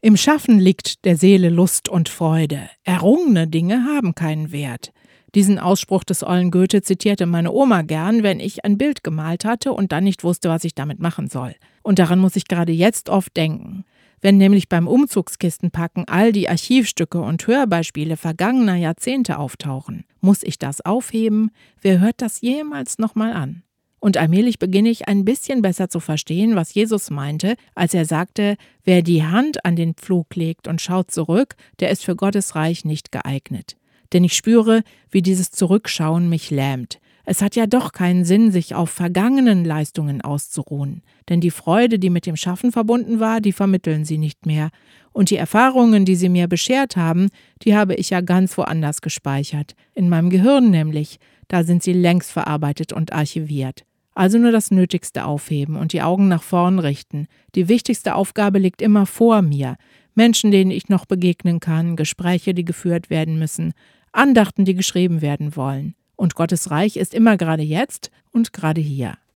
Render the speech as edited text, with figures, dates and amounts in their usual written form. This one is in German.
Im Schaffen liegt der Seele Lust und Freude. Errungene Dinge haben keinen Wert. Diesen Ausspruch des ollen Goethe zitierte meine Oma gern, wenn ich ein Bild gemalt hatte und dann nicht wusste, was ich damit machen soll. Und daran muss ich gerade jetzt oft denken. Wenn nämlich beim Umzugskistenpacken all die Archivstücke und Hörbeispiele vergangener Jahrzehnte auftauchen, muss ich das aufheben? Wer hört das jemals nochmal an? Und allmählich beginne ich ein bisschen besser zu verstehen, was Jesus meinte, als er sagte, wer die Hand an den Pflug legt und schaut zurück, der ist für Gottes Reich nicht geeignet. Denn ich spüre, wie dieses Zurückschauen mich lähmt. Es hat ja doch keinen Sinn, sich auf vergangenen Leistungen auszuruhen. Denn die Freude, die mit dem Schaffen verbunden war, die vermitteln sie nicht mehr. Und die Erfahrungen, die sie mir beschert haben, die habe ich ja ganz woanders gespeichert. In meinem Gehirn nämlich. Da sind sie längst verarbeitet und archiviert. Also nur das Nötigste aufheben und die Augen nach vorn richten. Die wichtigste Aufgabe liegt immer vor mir. Menschen, denen ich noch begegnen kann, Gespräche, die geführt werden müssen, Andachten, die geschrieben werden wollen. Und Gottes Reich ist immer gerade jetzt und gerade hier.